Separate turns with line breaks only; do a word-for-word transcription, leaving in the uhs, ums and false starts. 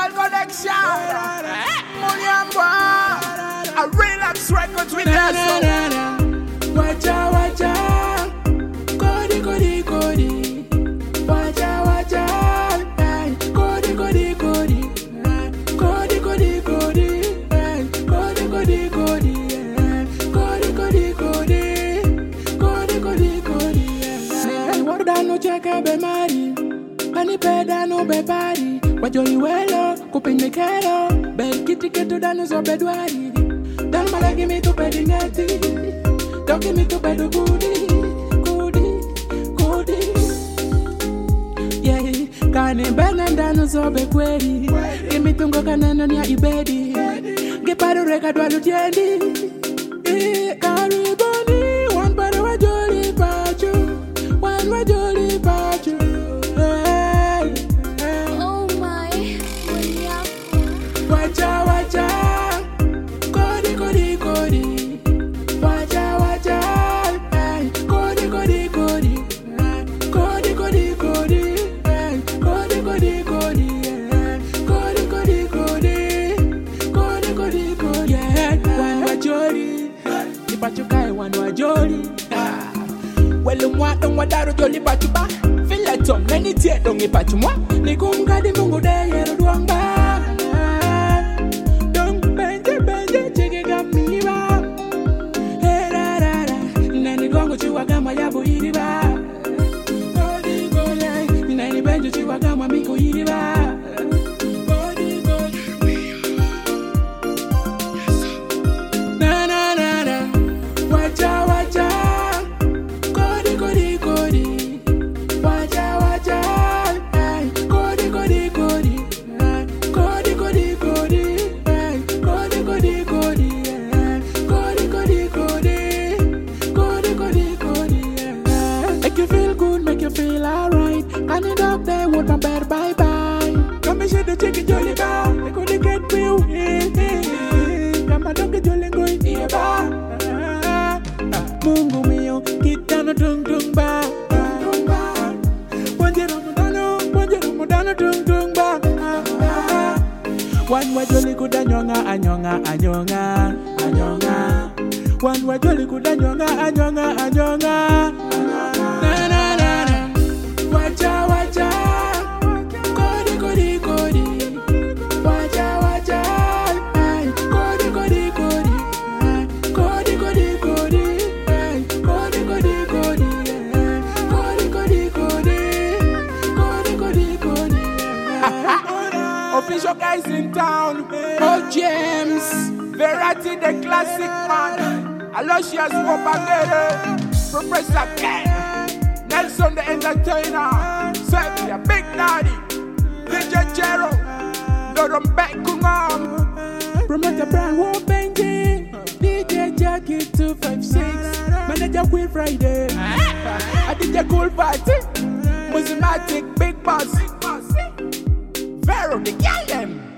International connection. Money and bar. A relax records with us.
Wacha wacha, kodi kodi kodi. Wacha wacha, ay, kodi kodi kodi. Kodi kodi kodi, ay, kodi kodi kodi. Kodi kodi kodi, kodi kodi kodi. Warda no cheke be mari, ani peda no be pari. Wajoli welo, kupinye kelo, be kiti ketu dano so bedwari. Dan malagi mi tu pedingati. Don't give me to bed, goody, goody, goody. Yeah, kani bena ndano zobe kweli. Give me tungo kaneno niya ibedi. Geparo reka dwalu tiendi. Kariboni, one para wajoli pachu, one wajoli pachu.
Oh my,
wacha wacha, kodi kodi kodi. Pachukai one wajoli. Well, moi don't want that jolly pachuba. Feel like some many tears don't get pachuma. Nikunga di mungu de yero duanga. Don't benje benje chege gamiba. Hey ra ra ra. Nani gongo chiwa gama yabu iriba. Godi goli. Nani benje chiwa gama miko iriba. My bed, bye bye. Come and share the chicken jolly bar. I couldn't get real. Come and don't get jolly going here. Mungu mio, kita no dung dung ba. Wanje Ramadano, wanje Ramadano dung dung ba. One way jolly could anyonga, anyonga, anyonga, anyonga. One way jolly could anyonga, anyonga, anyonga. Na na na na. Wacha wacha. Official guys in town, oh James, Verity the classic man, Aloysius Wopagere, Professor Ken, Nelson the entertainer, Serbia Big Daddy, D J Chero, Doron Bekungam, Promoter Brian Wobenji, D J Jackie two five six, Manager Queen Friday, I D J Cool Party, Musimatic Big Boss. Vero the girl them.